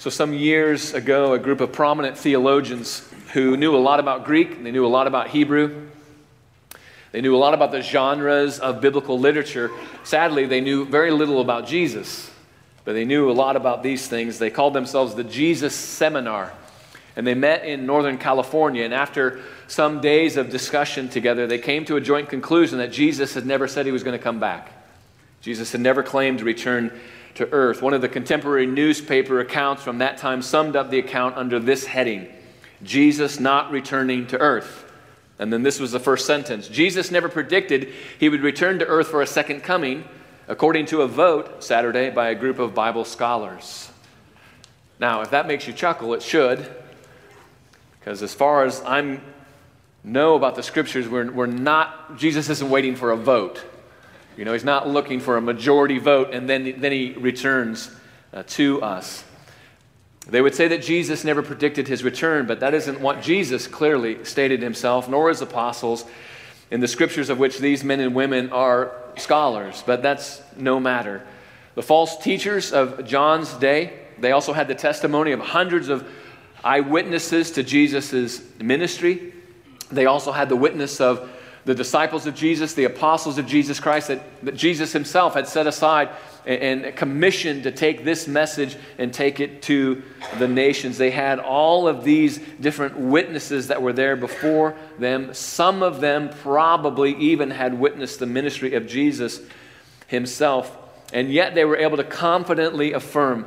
So some years ago, a group of prominent theologians who knew a lot about Greek, they knew a lot about Hebrew, they knew a lot about the genres of biblical literature. Sadly, they knew very little about Jesus, but they knew a lot about these things. They called themselves the Jesus Seminar, and they met in Northern California, and after some days of discussion together, they came to a joint conclusion that Jesus had never said he was going to come back. Jesus had never claimed to return to earth. One of the contemporary newspaper accounts from that time summed up the account under this heading: Jesus not returning to earth. And then this was the first sentence: Jesus never predicted he would return to earth for a second coming, according to a vote Saturday by a group of Bible scholars. Now, if that makes you chuckle, it should, because as far as I know about the scriptures, Jesus isn't waiting for a vote. You know, he's not looking for a majority vote and then he returns to us. They would say that Jesus never predicted his return, but that isn't what Jesus clearly stated himself, nor his apostles, in the scriptures of which these men and women are scholars. But that's no matter. The false teachers of John's day, they also had the testimony of hundreds of eyewitnesses to Jesus' ministry. They also had the witness of the disciples of Jesus, the apostles of Jesus Christ, that Jesus himself had set aside and commissioned to take this message and take it to the nations. They had all of these different witnesses that were there before them. Some of them probably even had witnessed the ministry of Jesus himself, and yet they were able to confidently affirm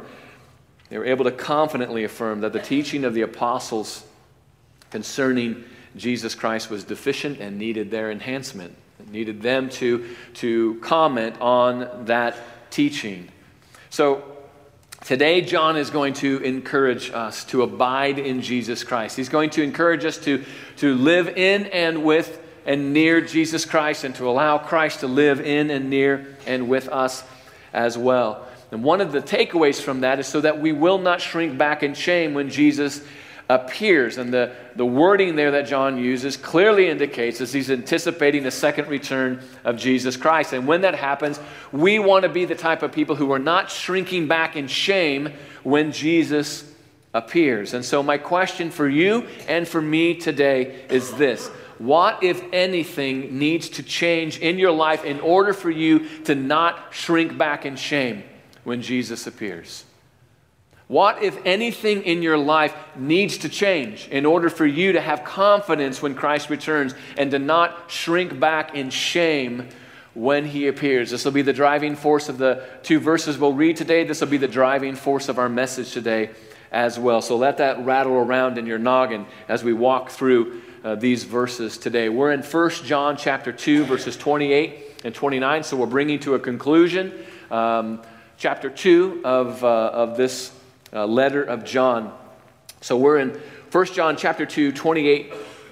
that the teaching of the apostles concerning Jesus Christ was deficient and needed their enhancement. It needed them to comment on that teaching. So today John is going to encourage us to abide in Jesus Christ. He's going to encourage us to live in and with and near Jesus Christ, and to allow Christ to live in and near and with us as well. And one of the takeaways from that is so that we will not shrink back in shame when Jesus appears. And the wording there that John uses clearly indicates as he's anticipating the second return of Jesus Christ. And when that happens, we want to be the type of people who are not shrinking back in shame when Jesus appears. And so my question for you and for me today is this: what, if anything, needs to change in your life in order for you to not shrink back in shame when Jesus appears? What, if anything, in your life needs to change in order for you to have confidence when Christ returns and to not shrink back in shame when he appears? This will be the driving force of the two verses we'll read today. This will be the driving force of our message today as well. So let that rattle around in your noggin as we walk through these verses today. We're in 1 John chapter 2, verses 28 and 29, so we're bringing to a conclusion chapter 2 of this letter of John. So we're in 1 John chapter 2, 28,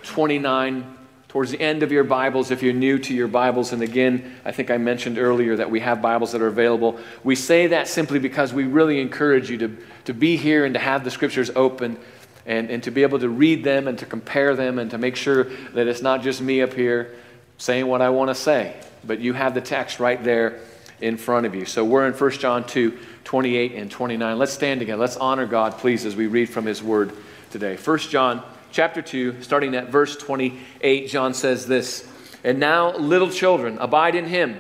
29, towards the end of your Bibles if you're new to your Bibles. And again, I think I mentioned earlier that we have Bibles that are available. We say that simply because we really encourage you to be here and to have the scriptures open and to be able to read them and to compare them and to make sure that it's not just me up here saying what I want to say, but you have the text right there in front of you. So we're in 1 John 2, 28 and 29. Let's stand together. Let's honor God, please, as we read from his word today. 1 John chapter 2, starting at verse 28, John says this: "And now, little children, abide in him,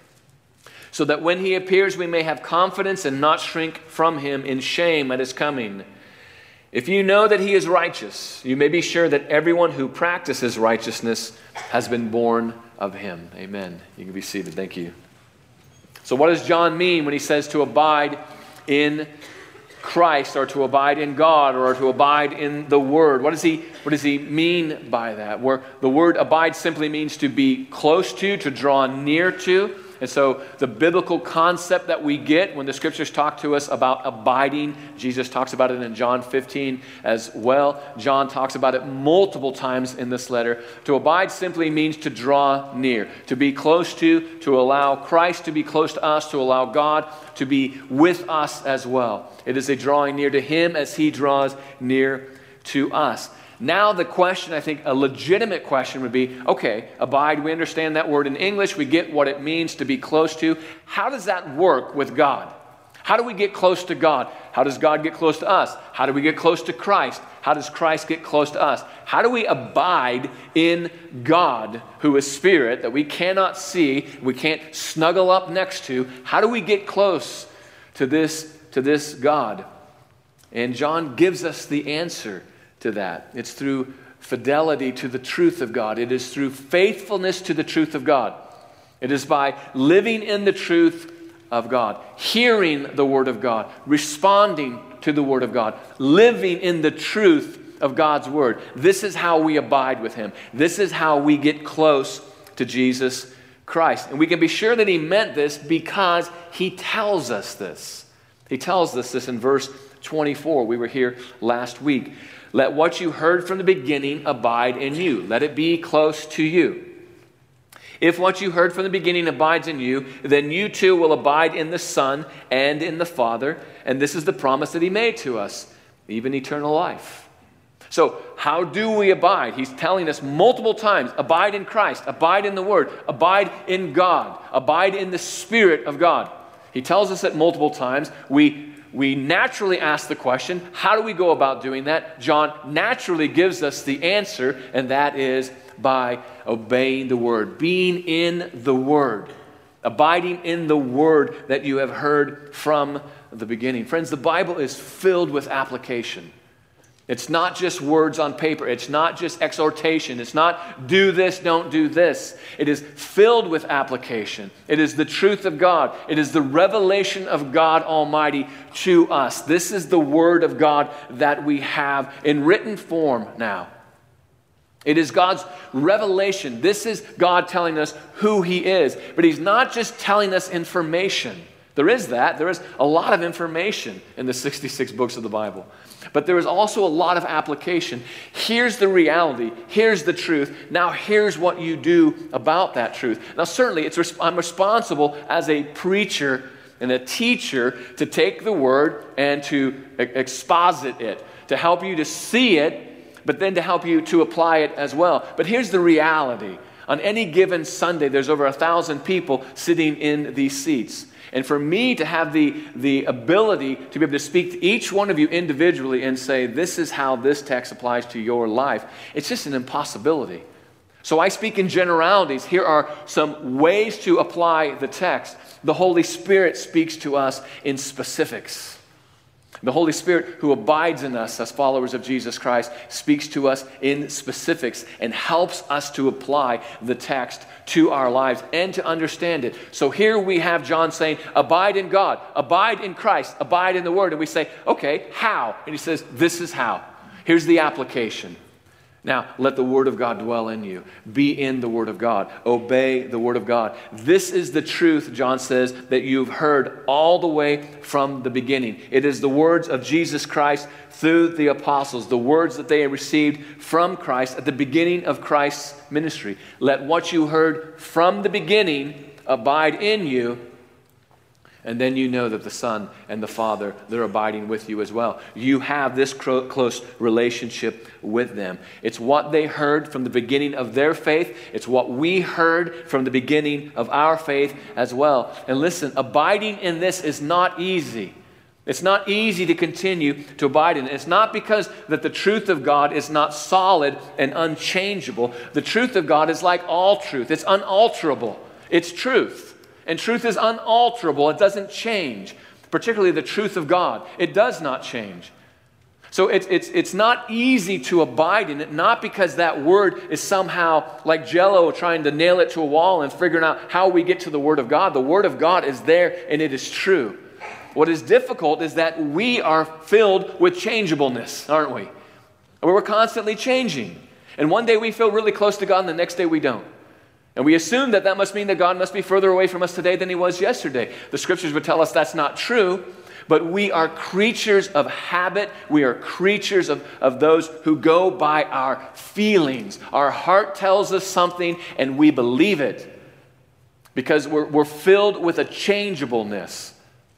so that when he appears we may have confidence and not shrink from him in shame at his coming. If you know that he is righteous, you may be sure that everyone who practices righteousness has been born of him." Amen. You can be seated. Thank you. So what does John mean when he says to abide in Christ, or to abide in God, or to abide in the Word? What does he mean by that? Where the word abide simply means to be close to draw near to. And so the biblical concept that we get when the scriptures talk to us about abiding, Jesus talks about it in John 15 as well. John talks about it multiple times in this letter. To abide simply means to draw near, to be close to allow Christ to be close to us, to allow God to be with us as well. It is a drawing near to him as he draws near to us. Now the question, I think a legitimate question would be, okay, abide, we understand that word in English, we get what it means to be close to. How does that work with God? How do we get close to God? How does God get close to us? How do we get close to Christ? How does Christ get close to us? How do we abide in God, who is spirit, that we cannot see, we can't snuggle up next to? How do we get close to this God? And John gives us the answer to that. It's through fidelity to the truth of God. It is through faithfulness to the truth of God. It is by living in the truth of God, hearing the Word of God, responding to the Word of God, living in the truth of God's Word. This is how we abide with Him. This is how we get close to Jesus Christ. And we can be sure that He meant this because He tells us this. He tells us this in verse 24. We were here last week. Let what you heard from the beginning abide in you. Let it be close to you. If what you heard from the beginning abides in you, then you too will abide in the Son and in the Father. And this is the promise that He made to us, even eternal life. So how do we abide? He's telling us multiple times, abide in Christ, abide in the Word, abide in God, abide in the Spirit of God. He tells us that multiple times. We naturally ask the question, how do we go about doing that? John naturally gives us the answer, and that is by obeying the Word, being in the Word, abiding in the Word that you have heard from the beginning. Friends, the Bible is filled with application. It's not just words on paper. It's not just exhortation. It's not do this, don't do this. It is filled with application. It is the truth of God. It is the revelation of God Almighty to us. This is the Word of God that we have in written form now. It is God's revelation. This is God telling us who He is. But He's not just telling us information. There is that. There is a lot of information in the 66 books of the Bible. But there is also a lot of application. Here's the reality. Here's the truth. Now here's what you do about that truth. Now certainly I'm responsible as a preacher and a teacher to take the Word and to exposit it, to help you to see it, but then to help you to apply it as well. But here's the reality. On any given Sunday, there's over 1,000 people sitting in these seats. And for me to have the ability to be able to speak to each one of you individually and say, this is how this text applies to your life, it's just an impossibility. So I speak in generalities. Here are some ways to apply the text. The Holy Spirit speaks to us in specifics. The Holy Spirit, who abides in us as followers of Jesus Christ, speaks to us in specifics and helps us to apply the text to our lives and to understand it. So here we have John saying, abide in God, abide in Christ, abide in the Word. And we say, okay, how? And he says, this is how. Here's the application. Now, let the Word of God dwell in you. Be in the Word of God. Obey the Word of God. This is the truth, John says, that you've heard all the way from the beginning. It is the words of Jesus Christ through the apostles, the words that they received from Christ at the beginning of Christ's ministry. Let what you heard from the beginning abide in you. And then you know that the Son and the Father, they're abiding with you as well. You have this close relationship with them. It's what they heard from the beginning of their faith. It's what we heard from the beginning of our faith as well. And listen, abiding in this is not easy. It's not easy to continue to abide in it. It's not because that the truth of God is not solid and unchangeable. The truth of God is like all truth. It's unalterable. It's truth. And truth is unalterable. It doesn't change. Particularly the truth of God. It does not change. So it's not easy to abide in it, not because that word is somehow like Jell-O trying to nail it to a wall and figuring out how we get to the Word of God. The Word of God is there and it is true. What is difficult is that we are filled with changeableness, aren't we? We're constantly changing. And one day we feel really close to God and the next day we don't. And we assume that must mean that God must be further away from us today than He was yesterday. The Scriptures would tell us that's not true, but we are creatures of habit. We are creatures of those who go by our feelings. Our heart tells us something and we believe it because we're filled with a changeableness.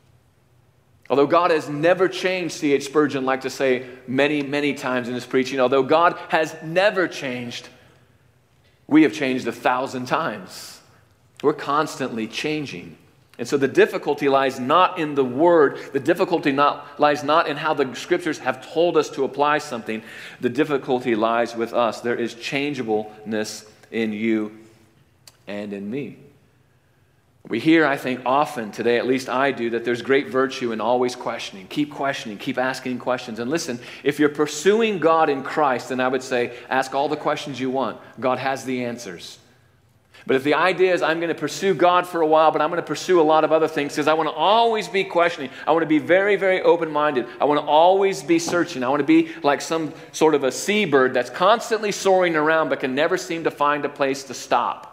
Although God has never changed, C.H. Spurgeon liked to say many, many times in his preaching, although God has never changed, we have changed 1,000 times. We're constantly changing. And so the difficulty lies not in the Word. The difficulty lies not in how the Scriptures have told us to apply something. The difficulty lies with us. There is changeableness in you and in me. We hear, I think, often today, at least I do, that there's great virtue in always questioning, keep asking questions. And listen, if you're pursuing God in Christ, then I would say, ask all the questions you want. God has the answers. But if the idea is I'm going to pursue God for a while, but I'm going to pursue a lot of other things because I want to always be questioning. I want to be very, very open-minded. I want to always be searching. I want to be like some sort of a seabird that's constantly soaring around but can never seem to find a place to stop.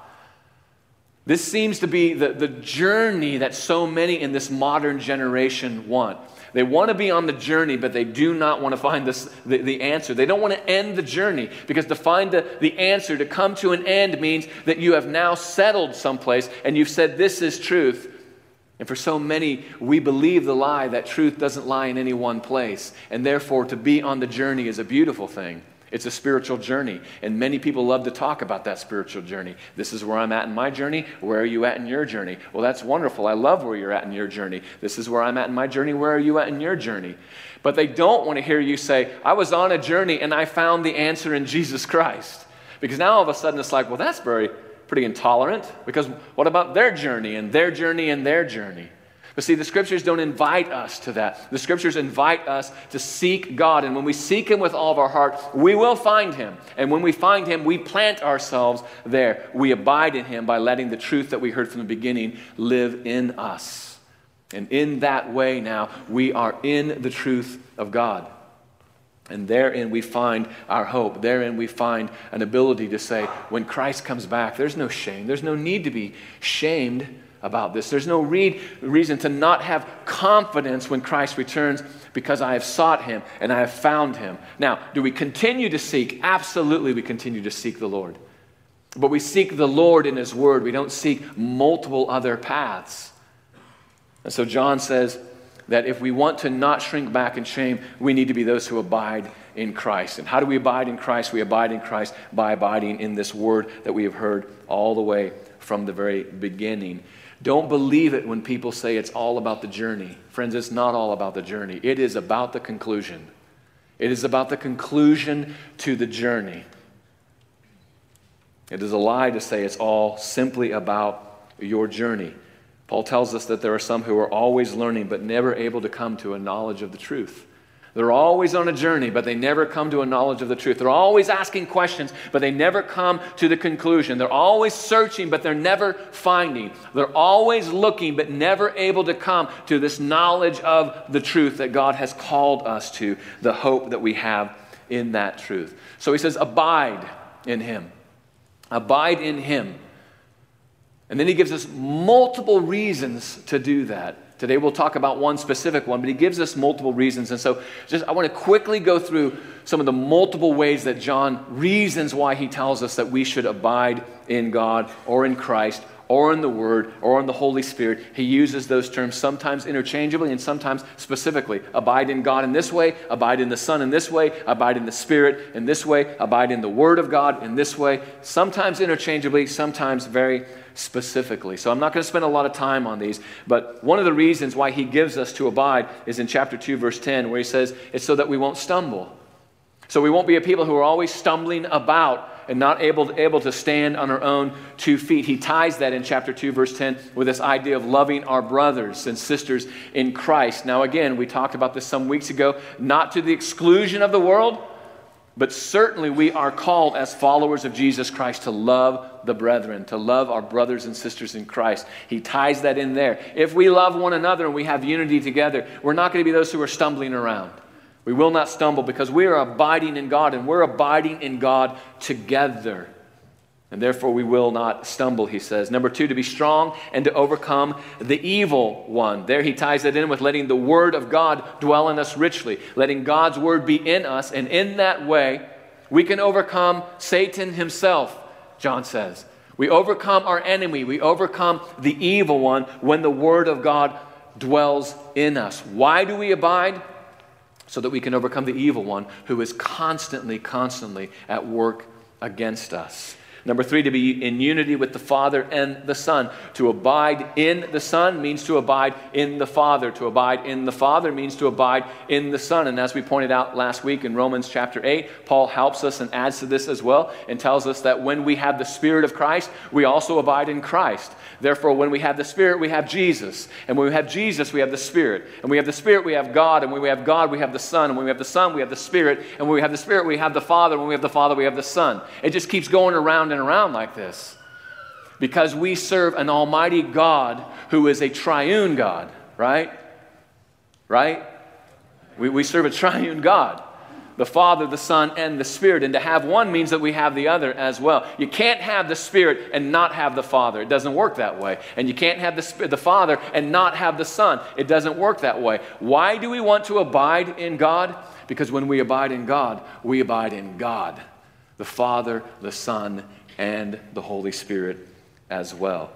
This seems to be the journey that so many in this modern generation want. They want to be on the journey, but they do not want to find the answer. They don't want to end the journey, because to find the answer, to come to an end, means that you have now settled someplace and you've said this is truth. And for so many, we believe the lie that truth doesn't lie in any one place. And therefore, to be on the journey is a beautiful thing. It's a spiritual journey, and many people love to talk about that spiritual journey. This is where I'm at in my journey. Where are you at in your journey? Well, that's wonderful. I love where you're at in your journey. This is where I'm at in my journey. Where are you at in your journey? But they don't want to hear you say, I was on a journey and I found the answer in Jesus Christ. Because now all of a sudden it's like, well, that's pretty intolerant, because what about their journey and their journey and their journey? But see, the Scriptures don't invite us to that. The Scriptures invite us to seek God. And when we seek Him with all of our heart, we will find Him. And when we find Him, we plant ourselves there. We abide in Him by letting the truth that we heard from the beginning live in us. And in that way now, we are in the truth of God. And therein we find our hope. Therein we find an ability to say, when Christ comes back, there's no shame. There's no need to be shamed about this. There's no reason to not have confidence when Christ returns, because I have sought Him and I have found Him. Now, do we continue to seek? Absolutely, we continue to seek the Lord. But we seek the Lord in His Word. We don't seek multiple other paths. And so John says that if we want to not shrink back in shame, we need to be those who abide in Christ. And how do we abide in Christ? We abide in Christ by abiding in this Word that we have heard all the way from the very beginning. Don't believe it when people say it's all about the journey. Friends, it's not all about the journey. It is about the conclusion. It is about the conclusion to the journey. It is a lie to say it's all simply about your journey. Paul tells us that there are some who are always learning but never able to come to a knowledge of the truth. They're always on a journey, but they never come to a knowledge of the truth. They're always asking questions, but they never come to the conclusion. They're always searching, but they're never finding. They're always looking, but never able to come to this knowledge of the truth that God has called us to, the hope that we have in that truth. So he says, abide in Him. Abide in Him. And then he gives us multiple reasons to do that. Today we'll talk about one specific one, but he gives us multiple reasons. And so I want to quickly go through some of the multiple ways that John reasons why he tells us that we should abide in God or in Christ or in the Word or in the Holy Spirit. He uses those terms sometimes interchangeably and sometimes specifically. Abide in God in this way, abide in the Son in this way, abide in the Spirit in this way, abide in the Word of God in this way, sometimes interchangeably, sometimes very specifically. So I'm not going to spend a lot of time on these, but one of the reasons why he gives us to abide is in chapter 2, verse 10, where he says it's so that we won't stumble. So we won't be a people who are always stumbling about and not able to stand on our own 2 feet. He ties that in chapter 2, verse 10 with this idea of loving our brothers and sisters in Christ. Now again, we talked about this some weeks ago, not to the exclusion of the world, but certainly we are called as followers of Jesus Christ to love the brethren, to love our brothers and sisters in Christ. He ties that in there. If we love one another and we have unity together, we're not going to be those who are stumbling around. We will not stumble because we are abiding in God, and we're abiding in God together. And therefore we will not stumble, he says. Number 2, to be strong and to overcome the evil one. There he ties it in with letting the Word of God dwell in us richly. Letting God's Word be in us, and in that way we can overcome Satan himself, John says. We overcome our enemy. We overcome the evil one when the Word of God dwells in us. Why do we abide? So that we can overcome the evil one who is constantly at work against us. Number 3, to be in unity with the Father and the Son. To abide in the Son means to abide in the Father. To abide in the Father means to abide in the Son. And as we pointed out last week in Romans chapter 8, Paul helps us and adds to this as well and tells us that when we have the Spirit of Christ, we also abide in Christ. Therefore, when we have the Spirit, we have Jesus. And when we have Jesus, we have the Spirit. And we have the Spirit, we have God. And when we have God, we have the Son. And when we have the Son, we have the Spirit. And when we have the Spirit, we have the Father. And when we have the Father, we have the Son. It just keeps going around and around like this. Because we serve an almighty God who is a triune God, right? Right? We serve a triune God. The Father, the Son, and the Spirit. And to have one means that we have the other as well. You can't have the Spirit and not have the Father. It doesn't work that way. And you can't have the Father and not have the Son. It doesn't work that way. Why do we want to abide in God? Because when we abide in God, we abide in God. The Father, the Son, and the Holy Spirit as well.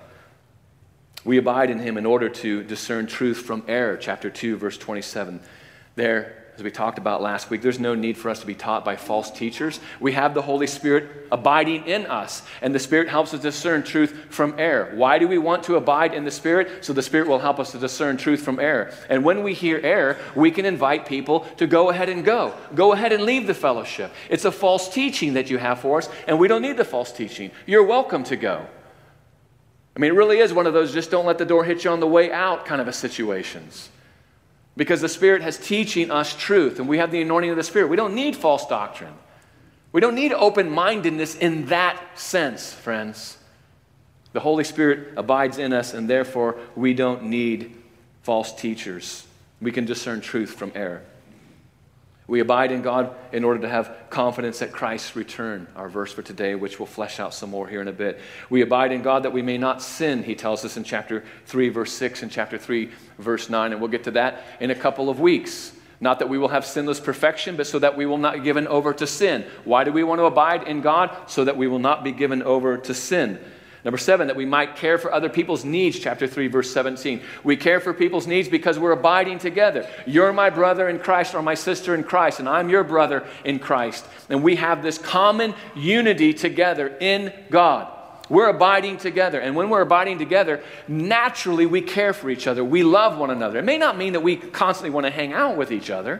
We abide in Him in order to discern truth from error. Chapter 2, verse 27. There, as we talked about last week, there's no need for us to be taught by false teachers. We have the Holy Spirit abiding in us, and the Spirit helps us discern truth from error. Why do we want to abide in the Spirit? So the Spirit will help us to discern truth from error. And when we hear error, we can invite people to go ahead and go. Go ahead and leave the fellowship. It's a false teaching that you have for us, and we don't need the false teaching. You're welcome to go. I mean, it really is one of those just don't let the door hit you on the way out kind of a situations. Because the Spirit has teaching us truth, and we have the anointing of the Spirit. We don't need false doctrine. We don't need open-mindedness in that sense, friends. The Holy Spirit abides in us, and therefore we don't need false teachers. We can discern truth from error. We abide in God in order to have confidence at Christ's return, our verse for today, which we'll flesh out some more here in a bit. We abide in God that we may not sin, he tells us in chapter 3, verse 6, and chapter 3, verse 9, and we'll get to that in a couple of weeks. Not that we will have sinless perfection, but so that we will not be given over to sin. Why do we want to abide in God? So that we will not be given over to sin. Number 7, that we might care for other people's needs, chapter 3, verse 17. We care for people's needs because we're abiding together. You're my brother in Christ or my sister in Christ, and I'm your brother in Christ. And we have this common unity together in God. We're abiding together. And when we're abiding together, naturally we care for each other. We love one another. It may not mean that we constantly want to hang out with each other,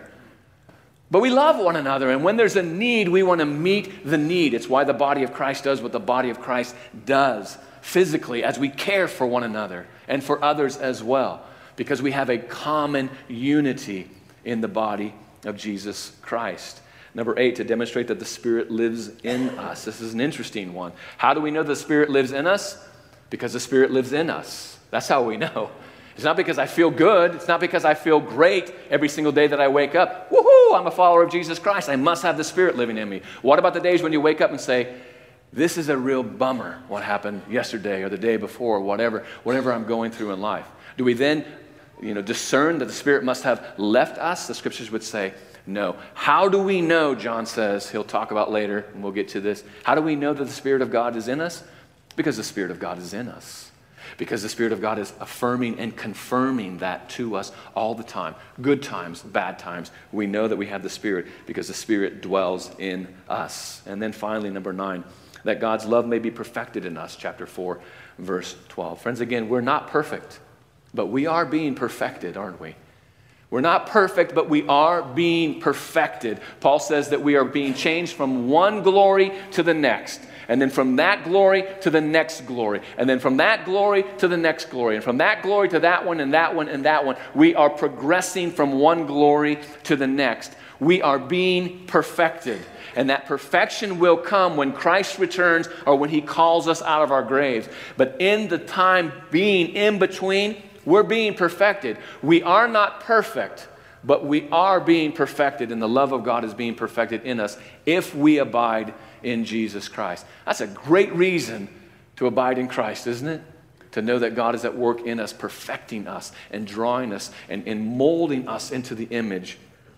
but we love one another, and when there's a need, we want to meet the need. It's why the body of Christ does what the body of Christ does physically as we care for one another and for others as well, because we have a common unity in the body of Jesus Christ. Number 8, to demonstrate that the Spirit lives in us. This is an interesting one. How do we know the Spirit lives in us? Because the Spirit lives in us. That's how we know. It's not because I feel good. It's not because I feel great every single day that I wake up. Woohoo, I'm a follower of Jesus Christ. I must have the Spirit living in me. What about the days when you wake up and say, this is a real bummer, what happened yesterday or the day before, or whatever I'm going through in life? Do we then, discern that the Spirit must have left us? The Scriptures would say, no. How do we know, John says, he'll talk about later, and we'll get to this. How do we know that the Spirit of God is in us? Because the Spirit of God is in us. Because the Spirit of God is affirming and confirming that to us all the time. Good times, bad times. We know that we have the Spirit because the Spirit dwells in us. And then finally, number 9, that God's love may be perfected in us, chapter 4, verse 12. Friends, again, we're not perfect, but we are being perfected, aren't we? We're not perfect, but we are being perfected. Paul says that we are being changed from one glory to the next. And then from that glory to the next glory. And then from that glory to the next glory. And from that glory to that one and that one and that one. We are progressing from one glory to the next. We are being perfected. And that perfection will come when Christ returns or when He calls us out of our graves. But in the time being in between, we're being perfected. We are not perfect, but we are being perfected. And the love of God is being perfected in us if we abide in Jesus Christ. That's a great reason to abide in Christ, isn't it? To know that God is at work in us, perfecting us and drawing us and molding us into the image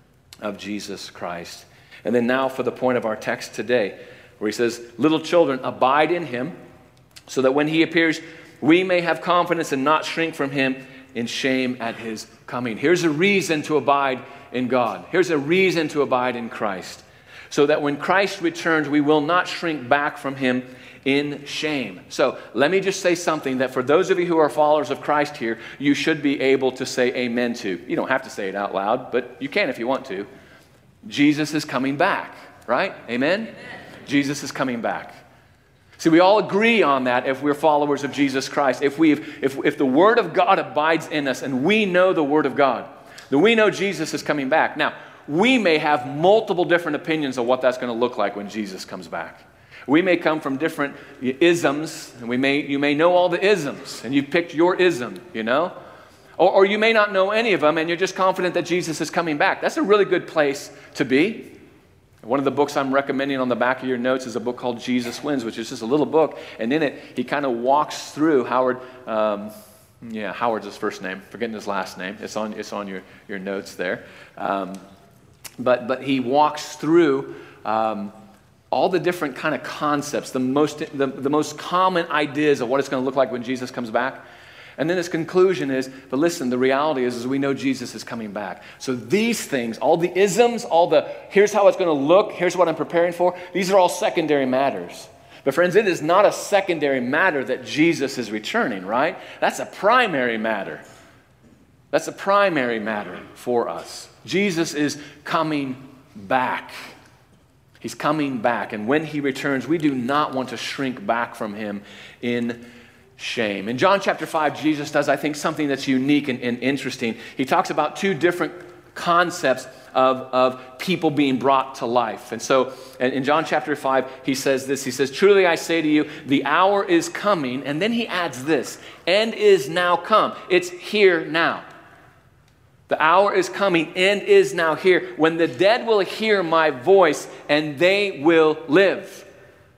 of Jesus Christ. And then now for the point of our text today, where he says, little children, abide in Him, so that when He appears, we may have confidence and not shrink from Him in shame at His coming. Here's a reason to abide in God. Here's a reason to abide in Christ. so that when Christ returns, we will not shrink back from him in shame. So let me just say something that for those of you who are followers of Christ here, you should be able to say amen to. You don't have to say it out loud, but you can if you want to. Jesus is coming back, right? Amen? Amen. Jesus is coming back. See, we all agree on that if we're followers of Jesus Christ. If the Word of God abides in us and we know the Word of God, then we know Jesus is coming back. Now, we may have multiple different opinions of what that's going to look like when Jesus comes back. We may come from different isms, and you may know all the isms, and you've picked your ism, you know? Or you may not know any of them, and you're just confident that Jesus is coming back. That's a really good place to be. One of the books I'm recommending on the back of your notes is a book called Jesus Wins, which is just a little book, and in it, he kind of walks through Howard's his first name, forgetting his last name. It's on your notes there. But he walks through all the different kind of concepts, the most common ideas of what it's going to look like when Jesus comes back. And then his conclusion is, but listen, the reality is we know Jesus is coming back. So these things, all the isms, here's how it's going to look, here's what I'm preparing for, these are all secondary matters. But friends, it is not a secondary matter that Jesus is returning, right? That's a primary matter. That's a primary matter for us. Jesus is coming back. He's coming back, and when he returns, we do not want to shrink back from him in shame. In John chapter 5, Jesus does, I think, something that's unique and interesting. He talks about two different concepts of people being brought to life. And so in John chapter 5, he says this. He says, truly I say to you, the hour is coming, and then he adds this, and is now come. It's here now. The hour is coming and is now here when the dead will hear my voice and they will live.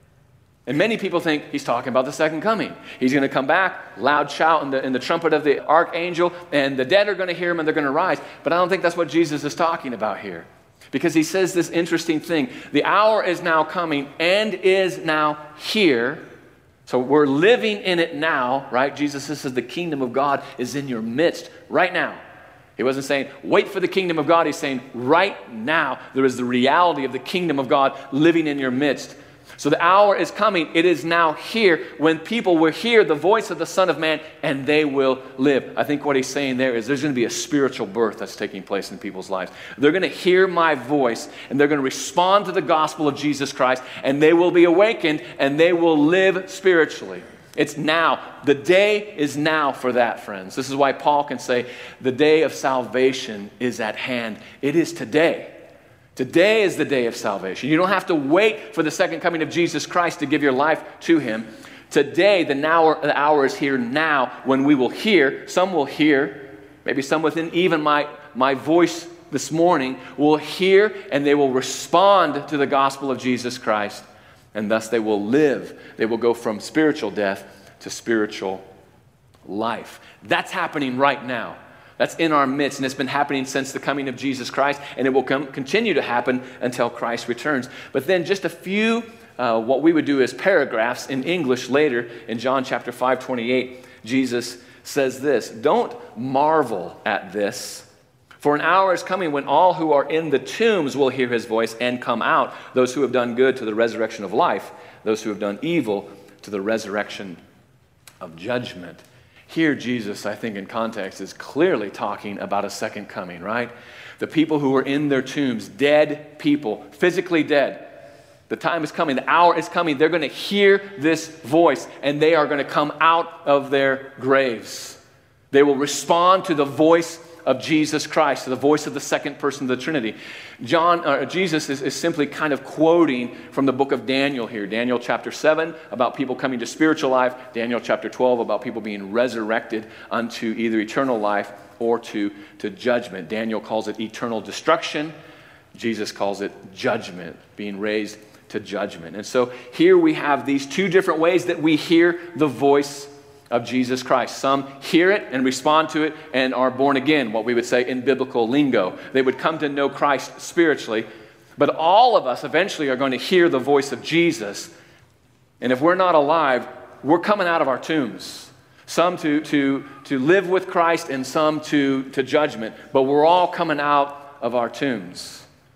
And many people think he's talking about the second coming. He's going to come back, loud shout in the trumpet of the archangel, and the dead are going to hear him and they're going to rise. But I don't think that's what Jesus is talking about here. Because he says this interesting thing. The hour is now coming and is now here. So we're living in it now, right? Jesus says the kingdom of God is in your midst right now. He wasn't saying, wait for the kingdom of God. He's saying, right now, there is the reality of the kingdom of God living in your midst. So the hour is coming. It is now here when people will hear the voice of the Son of Man and they will live. I think what he's saying there is there's going to be a spiritual birth that's taking place in people's lives. They're going to hear my voice and they're going to respond to the gospel of Jesus Christ and they will be awakened and they will live spiritually. It's now. The day is now for that, friends. This is why Paul can say the day of salvation is at hand. It is today. Today is the day of salvation. You don't have to wait for the second coming of Jesus Christ to give your life to him. Today, the hour is here now when we will hear. Some will hear, maybe some within even my voice this morning will hear and they will respond to the gospel of Jesus Christ. And thus they will live. They will go from spiritual death to spiritual life. That's happening right now. That's in our midst, and it's been happening since the coming of Jesus Christ, and it will continue to happen until Christ returns. But then just a few, what we would do as paragraphs in English later, in John chapter 5:28, Jesus says this, don't marvel at this, for an hour is coming when all who are in the tombs will hear his voice and come out, those who have done good to the resurrection of life, those who have done evil to the resurrection of judgment. Here, Jesus, I think in context, is clearly talking about a second coming, right? The people who are in their tombs, dead people, physically dead. The time is coming, the hour is coming. They're going to hear this voice, and they are going to come out of their graves. They will respond to the voice of Jesus Christ, to the voice of the second person of the Trinity. Jesus is simply kind of quoting from the book of Daniel here. Daniel chapter 7 about people coming to spiritual life. Daniel chapter 12 about people being resurrected unto either eternal life or to judgment. Daniel calls it eternal destruction. Jesus calls it judgment, being raised to judgment. And so here we have these two different ways that we hear the voice of Jesus Christ. Some hear it and respond to it and are born again, what we would say in biblical lingo. They would come to know Christ spiritually. But all of us eventually are going to hear the voice of Jesus. And if we're not alive, we're coming out of our tombs. Some to live with Christ and some to judgment. But we're all coming out of our tombs.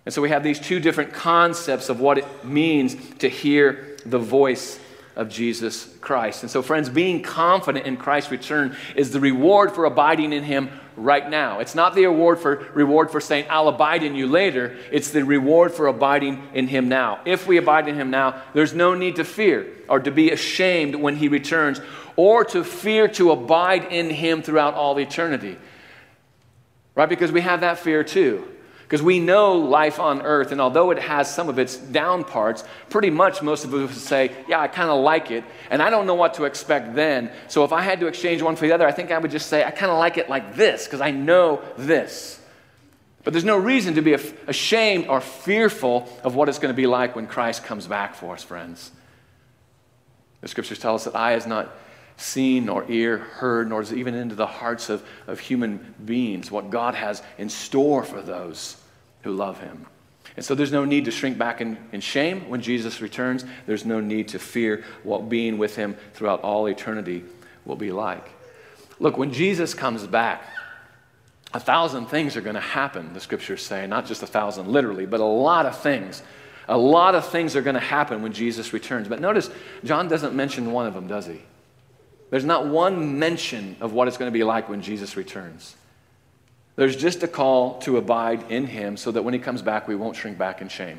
And so we have these two different concepts of what it means to hear the voice of Jesus Christ. And so, friends, being confident in Christ's return is the reward for abiding in him right now. It's not the reward for saying, I'll abide in you later. It's the reward for abiding in him now. If we abide in him now, there's no need to fear or to be ashamed when he returns, or to fear to abide in him throughout all eternity. Right? Because we have that fear too. Because we know life on earth, and although it has some of its down parts, pretty much most of us would say, yeah, I kind of like it, and I don't know what to expect then. So if I had to exchange one for the other, I think I would just say, I kind of like it like this, because I know this. But there's no reason to be ashamed or fearful of what it's going to be like when Christ comes back for us, friends. The scriptures tell us that eye has not seen nor ear heard, nor is it even into the hearts of human beings what God has in store for those who love him. And so there's no need to shrink back in shame when Jesus returns. There's no need to fear what being with him throughout all eternity will be like. Look, when Jesus comes back, 1,000 things are going to happen, the scriptures say. Not just 1,000 literally, but a lot of things. A lot of things are going to happen when Jesus returns. But notice, John doesn't mention one of them, does he? There's not one mention of what it's going to be like when Jesus returns. There's just a call to abide in him so that when he comes back, we won't shrink back in shame.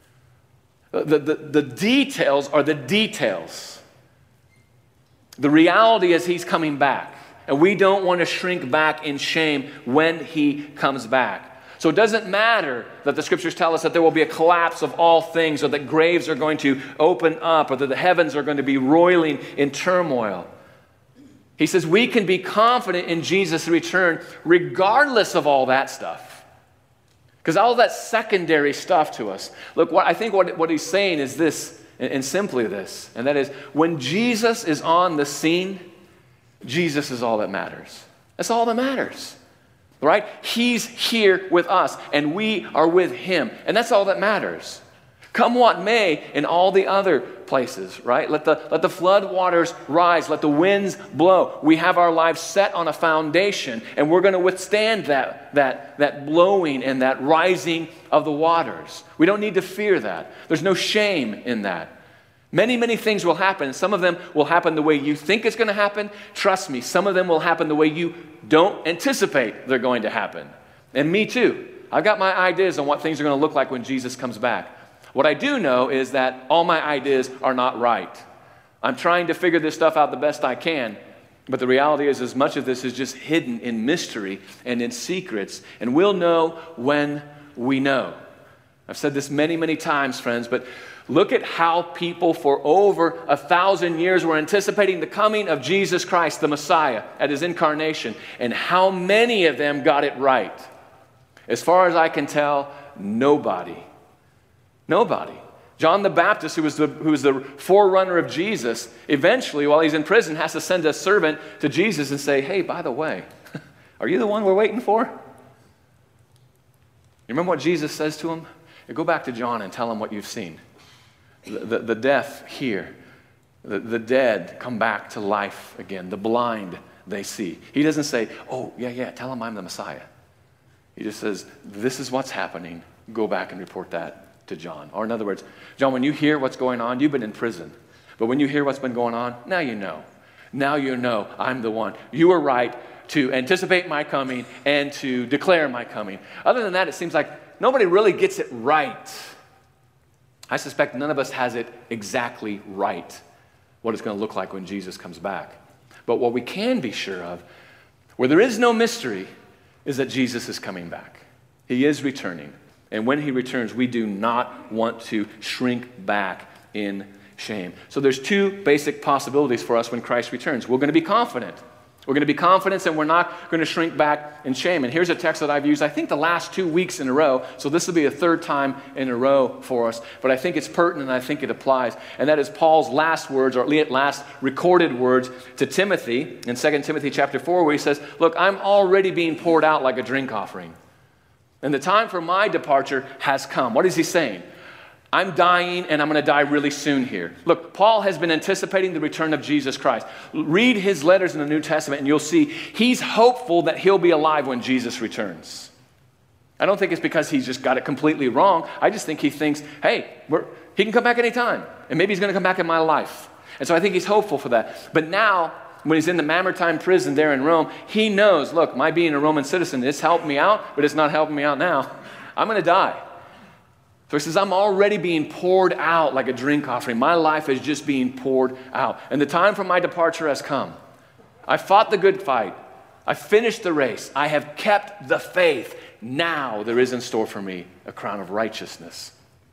The details are the details. The reality is he's coming back, and we don't want to shrink back in shame when he comes back. So it doesn't matter that the scriptures tell us that there will be a collapse of all things, or that graves are going to open up, or that the heavens are going to be roiling in turmoil. He says we can be confident in Jesus' return regardless of all that stuff. Because all that secondary stuff to us. Look, I think what he's saying is this, and simply this, and that is when Jesus is on the scene, Jesus is all that matters. That's all that matters. Right? He's here with us, and we are with him. And that's all that matters. Come what may in all the other places, right? Let the flood waters rise. Let the winds blow. We have our lives set on a foundation, and we're going to withstand that blowing and that rising of the waters. We don't need to fear that. There's no shame in that. Many, many things will happen. Some of them will happen the way you think it's going to happen. Trust me, some of them will happen the way you don't anticipate they're going to happen. And me too. I've got my ideas on what things are going to look like when Jesus comes back. What I do know is that all my ideas are not right. I'm trying to figure this stuff out the best I can, but the reality is as much of this is just hidden in mystery and in secrets, and we'll know when we know. I've said this many, many times, friends, but look at how people for over 1,000 years were anticipating the coming of Jesus Christ, the Messiah, at his incarnation, and how many of them got it right. As far as I can tell, nobody. John the Baptist, who was the forerunner of Jesus, eventually, while he's in prison, has to send a servant to Jesus and say, hey, by the way, are you the one we're waiting for? You remember what Jesus says to him? Go back to John and tell him what you've seen. The deaf hear. The dead come back to life again. The blind, they see. He doesn't say, oh, yeah, tell him I'm the Messiah. He just says, this is what's happening. Go back and report that to John. Or in other words, John, when you hear what's going on, you've been in prison. But when you hear what's been going on, now you know. Now you know I'm the one. You were right to anticipate my coming and to declare my coming. Other than that, it seems like nobody really gets it right. I suspect none of us has it exactly right, what it's going to look like when Jesus comes back. But what we can be sure of, where there is no mystery, is that Jesus is coming back. He is returning. And when he returns, we do not want to shrink back in shame. So there's two basic possibilities for us when Christ returns. We're going to be confident. We're going to be confident, and we're not going to shrink back in shame. And here's a text that I've used, I think, the last 2 weeks in a row. So this will be a third time in a row for us. But I think it's pertinent, and I think it applies. And that is Paul's last words, or at least last recorded words to Timothy in 2 Timothy chapter 4, where he says, look, I'm already being poured out like a drink offering. And the time for my departure has come. What is he saying? I'm dying, and I'm going to die really soon here. Look, Paul has been anticipating the return of Jesus Christ. Read his letters in the New Testament, and you'll see he's hopeful that he'll be alive when Jesus returns. I don't think it's because he's just got it completely wrong. I just think he thinks, hey, he can come back anytime, and maybe he's going to come back in my life. And so I think he's hopeful for that. But now, when he's in the Mamertine prison there in Rome, he knows, look, my being a Roman citizen, it's helped me out, but it's not helping me out now. I'm going to die. So he says, I'm already being poured out like a drink offering. My life is just being poured out. And the time for my departure has come. I fought the good fight. I finished the race. I have kept the faith. Now there is in store for me a crown of righteousness.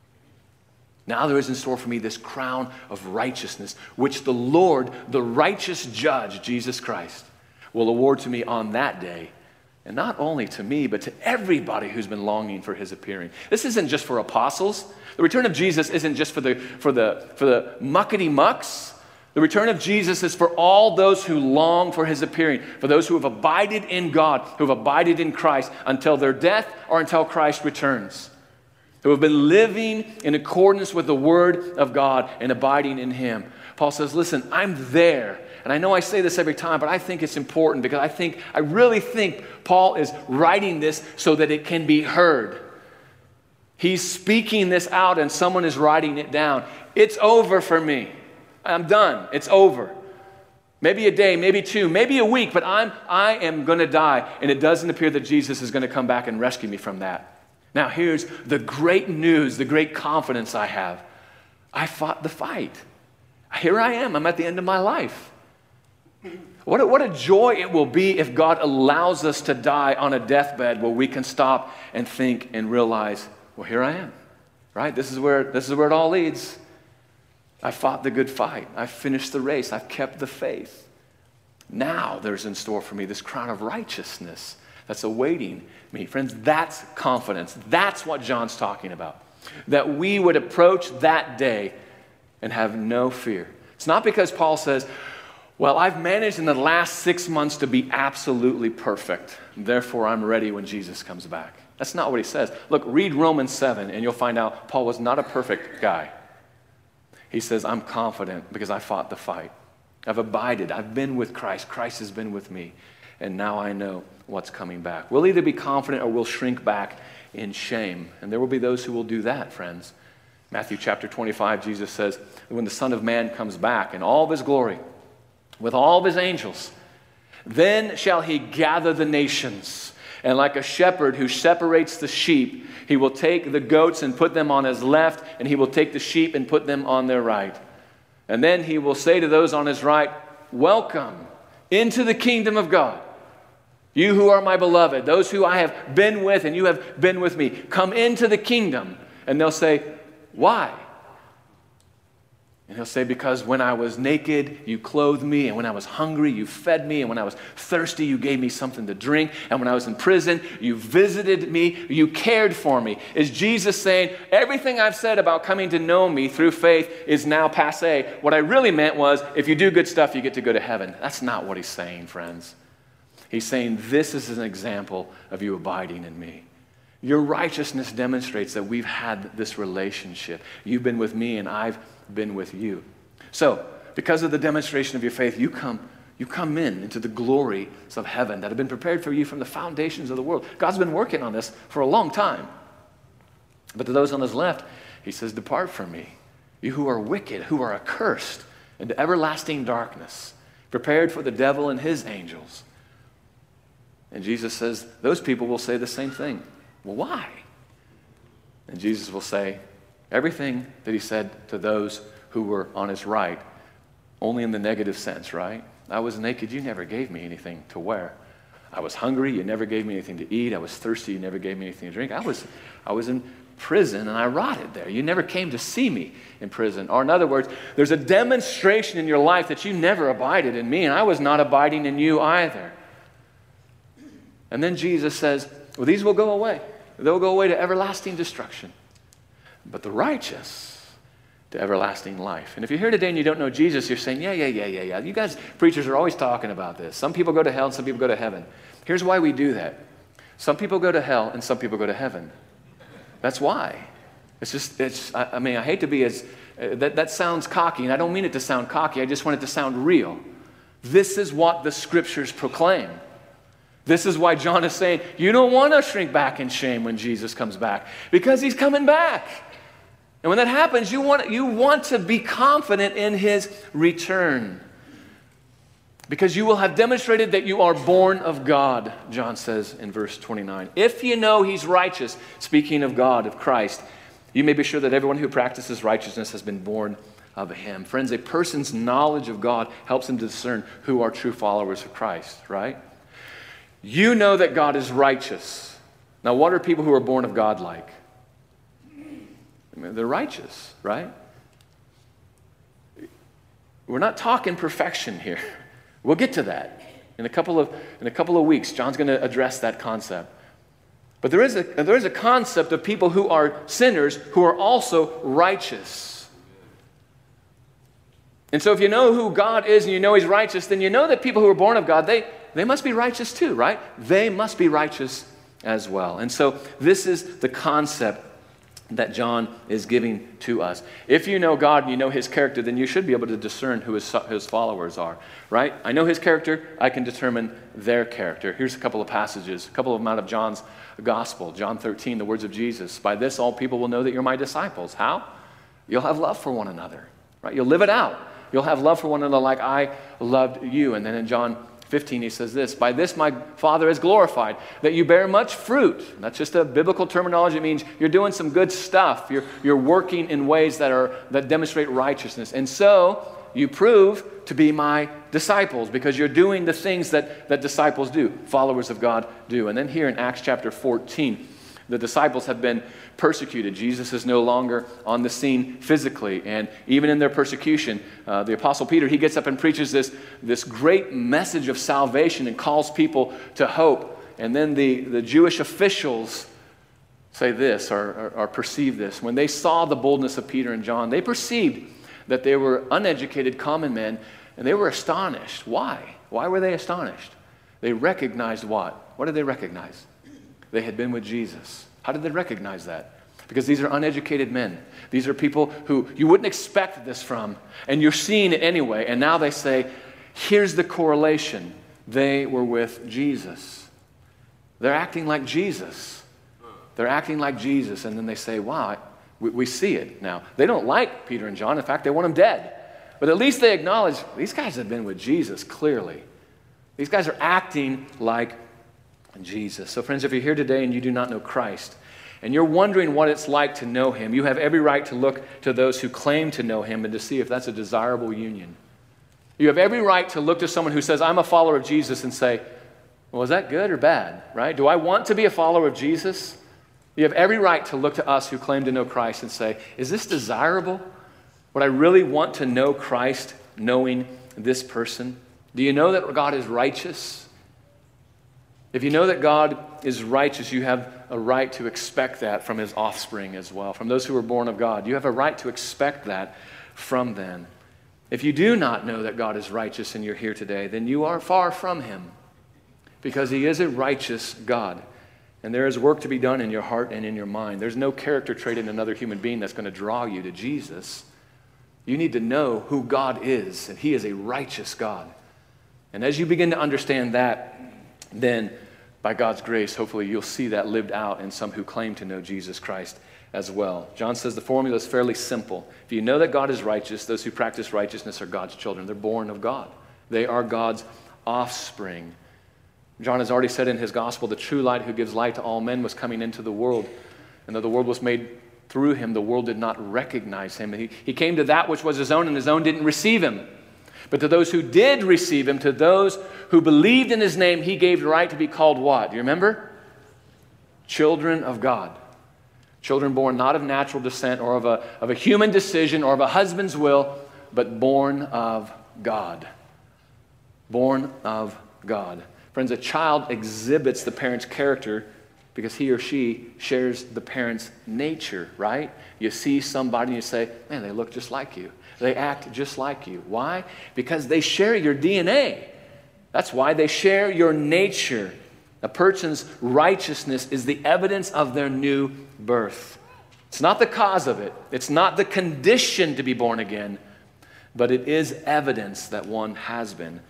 Now there is in store for me this crown of righteousness, which the Lord, the righteous judge, Jesus Christ, will award to me on that day. And not only to me, but to everybody who's been longing for his appearing. This isn't just for apostles. The return of Jesus isn't just for the muckety mucks. The return of Jesus is for all those who long for his appearing, for those who have abided in God, who have abided in Christ until their death or until Christ returns, who have been living in accordance with the word of God and abiding in him. Paul says, listen, I'm there. And I know I say this every time, but I think it's important because I really think Paul is writing this so that it can be heard. He's speaking this out and someone is writing it down. It's over for me. I'm done. It's over. Maybe a day, maybe two, maybe a week, but I am going to die. And it doesn't appear that Jesus is going to come back and rescue me from that. Now here's the great news, the great confidence I have. I fought the fight. Here I am. I'm at the end of my life. What a joy it will be if God allows us to die on a deathbed where we can stop and think and realize, well, here I am, right? This is where it all leads. I fought the good fight. I finished the race. I've kept the faith. Now there's in store for me this crown of righteousness that's awaiting me. Friends, that's confidence. That's what John's talking about. That we would approach that day and have no fear. It's not because Paul says, well, I've managed in the last 6 months to be absolutely perfect. Therefore, I'm ready when Jesus comes back. That's not what he says. Look, read Romans 7 and you'll find out Paul was not a perfect guy. He says, I'm confident because I fought the fight. I've abided. I've been with Christ. Christ has been with me. And now I know what's coming back. We'll either be confident or we'll shrink back in shame. And there will be those who will do that, friends. Matthew chapter 25, Jesus says, when the Son of Man comes back in all of his glory, with all of his angels, then shall he gather the nations. And like a shepherd who separates the sheep, he will take the goats and put them on his left, and he will take the sheep and put them on their right. And then he will say to those on his right, welcome into the kingdom of God. You who are my beloved, those who I have been with and you have been with me, come into the kingdom. And they'll say, why? And he'll say, because when I was naked, you clothed me, and when I was hungry, you fed me, and when I was thirsty, you gave me something to drink, and when I was in prison, you visited me, you cared for me. Is Jesus saying, everything I've said about coming to know me through faith is now passé? What I really meant was, if you do good stuff, you get to go to heaven. That's not what he's saying, friends. He's saying, this is an example of you abiding in me. Your righteousness demonstrates that we've had this relationship. You've been with me, and I've been with you. So, because of the demonstration of your faith, you come into the glories of heaven that have been prepared for you from the foundations of the world. God's been working on this for a long time. But to those on his left, he says, depart from me, you who are wicked, who are accursed into everlasting darkness, prepared for the devil and his angels. And Jesus says, those people will say the same thing. Well, why? And Jesus will say, everything that he said to those who were on his right, only in the negative sense, right? I was naked, you never gave me anything to wear. I was hungry, you never gave me anything to eat. I was thirsty, you never gave me anything to drink. I was in prison and I rotted there. You never came to see me in prison. Or in other words, there's a demonstration in your life that you never abided in me, and I was not abiding in you either. And then Jesus says, well, these will go away. They'll go away to everlasting destruction. But the righteous to everlasting life. And if you're here today and you don't know Jesus, you're saying, yeah. You guys, preachers are always talking about this. Some people go to hell and some people go to heaven. Here's why we do that. Some people go to hell and some people go to heaven. That's why. I hate to be that sounds cocky, and I don't mean it to sound cocky. I just want it to sound real. This is what the scriptures proclaim. This is why John is saying, you don't want to shrink back in shame when Jesus comes back, because he's coming back. And when that happens, you want to be confident in his return, because you will have demonstrated that you are born of God, John says in verse 29. If you know he's righteous, speaking of God, of Christ, you may be sure that everyone who practices righteousness has been born of him. Friends, a person's knowledge of God helps him to discern who are true followers of Christ, right? You know that God is righteous. Now, what are people who are born of God like? I mean, they're righteous, right? We're not talking perfection here. We'll get to that in a couple of weeks. John's going to address that concept. But there is a concept of people who are sinners who are also righteous. And so if you know who God is and you know he's righteous, then you know that people who are born of God, they must be righteous too, right? They must be righteous as well. And so this is the concept that John is giving to us. If you know God and you know his character, then you should be able to discern who his followers are, right? I know his character, I can determine their character. Here's a couple of passages, a couple of them out of John's gospel. John 13, the words of Jesus. By this all people will know that you're my disciples. How? You'll have love for one another, right? You'll live it out. You'll have love for one another like I loved you. And then in John 15, he says this, by this my Father is glorified, that you bear much fruit. That's just a biblical terminology. It means you're doing some good stuff. You're working in ways that demonstrate righteousness. And so you prove to be my disciples because you're doing the things that disciples do, followers of God do. And then here in Acts chapter 14, the disciples have been persecuted. Jesus is no longer on the scene physically. And even in their persecution, the Apostle Peter, he gets up and preaches this great message of salvation and calls people to hope. And then the Jewish officials say this or perceive this. When they saw the boldness of Peter and John, they perceived that they were uneducated common men, and they were astonished. Why? Why were they astonished? They recognized what? What did they recognize? They had been with Jesus. How did they recognize that? Because these are uneducated men. These are people who you wouldn't expect this from, and you're seeing it anyway. And now they say, here's the correlation. They were with Jesus. They're acting like Jesus. They're acting like Jesus. And then they say, wow, we see it now. They don't like Peter and John. In fact, they want them dead. But at least they acknowledge, these guys have been with Jesus, clearly. These guys are acting like Jesus. So friends, if you're here today and you do not know Christ, and you're wondering what it's like to know him, you have every right to look to those who claim to know him and to see if that's a desirable union. You have every right to look to someone who says, I'm a follower of Jesus, and say, well, is that good or bad, right? Do I want to be a follower of Jesus? You have every right to look to us who claim to know Christ and say, is this desirable? Would I really want to know Christ knowing this person? Do you know that God is righteous? If you know that God is righteous, you have a right to expect that from his offspring as well, from those who are born of God. You have a right to expect that from them. If you do not know that God is righteous and you're here today, then you are far from him, because he is a righteous God. And there is work to be done in your heart and in your mind. There's no character trait in another human being that's going to draw you to Jesus. You need to know who God is, and he is a righteous God. And as you begin to understand that, then by God's grace, hopefully you'll see that lived out in some who claim to know Jesus Christ as well. John says the formula is fairly simple. If you know that God is righteous, those who practice righteousness are God's children. They're born of God. They are God's offspring. John has already said in his gospel, the true light who gives light to all men was coming into the world. And though the world was made through him, the world did not recognize him. He came to that which was his own, and his own didn't receive him. But to those who did receive him, to those who believed in his name, he gave the right to be called what? Do you remember? Children of God. Children born not of natural descent or of a human decision or of a husband's will, but born of God. Born of God. Friends, a child exhibits the parent's character because he or she shares the parent's nature, right? You see somebody and you say, man, they look just like you. They act just like you. Why? Because they share your DNA. That's why they share your nature. A person's righteousness is the evidence of their new birth. It's not the cause of it. It's not the condition to be born again, but it is evidence that one has been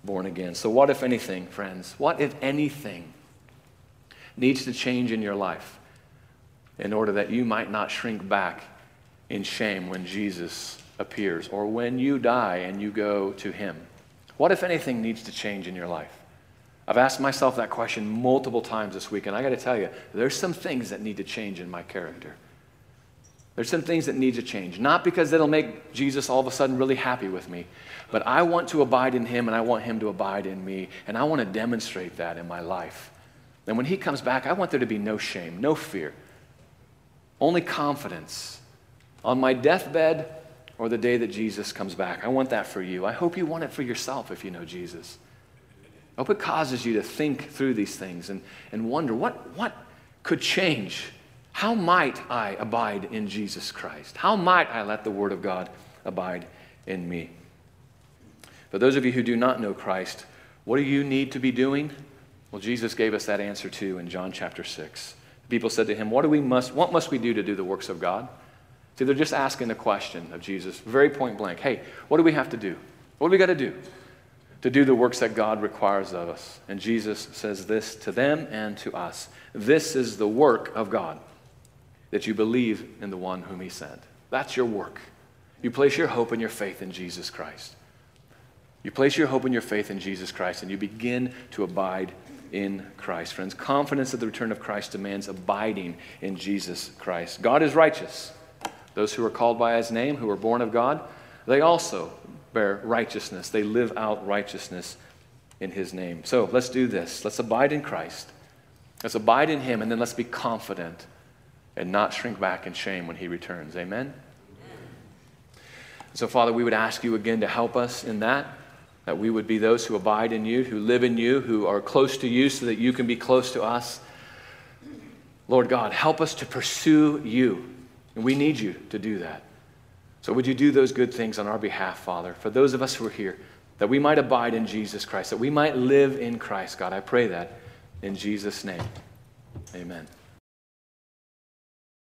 born again. So what, if anything, friends, what, if anything, needs to change in your life in order that you might not shrink back in shame when Jesus appears or when you die and you go to him? What, if anything, needs to change in your life? I've asked myself that question multiple times this week, and I got to tell you, there's some things that need to change in my character. There's some things that need to change, not because it'll make Jesus all of a sudden really happy with me, but I want to abide in him and I want him to abide in me, and I want to demonstrate that in my life. And when he comes back, I want there to be no shame, no fear, only confidence on my deathbed or the day that Jesus comes back. I want that for you. I hope you want it for yourself if you know Jesus. I hope it causes you to think through these things and wonder, what could change? How might I abide in Jesus Christ? How might I let the Word of God abide in me? For those of you who do not know Christ, what do you need to be doing? Well, Jesus gave us that answer too in John chapter 6. People said to him, what must we do to do the works of God? See, they're just asking the question of Jesus, very point blank. Hey, what do we have to do? What do we got to do the works that God requires of us? And Jesus says this to them and to us. This is the work of God, that you believe in the one whom he sent. That's your work. You place your hope and your faith in Jesus Christ. You place your hope and your faith in Jesus Christ, and you begin to abide in Christ. Friends, confidence at the return of Christ demands abiding in Jesus Christ. God is righteous. Those who are called by his name, who are born of God, they also bear righteousness. They live out righteousness in his name. So let's do this. Let's abide in Christ. Let's abide in him, and then let's be confident and not shrink back in shame when he returns. Amen? So, Father, we would ask you again to help us in that we would be those who abide in you, who live in you, who are close to you so that you can be close to us. Lord God, help us to pursue you, and we need you to do that. So would you do those good things on our behalf, Father, for those of us who are here, that we might abide in Jesus Christ, that we might live in Christ, God. I pray that in Jesus' name. Amen.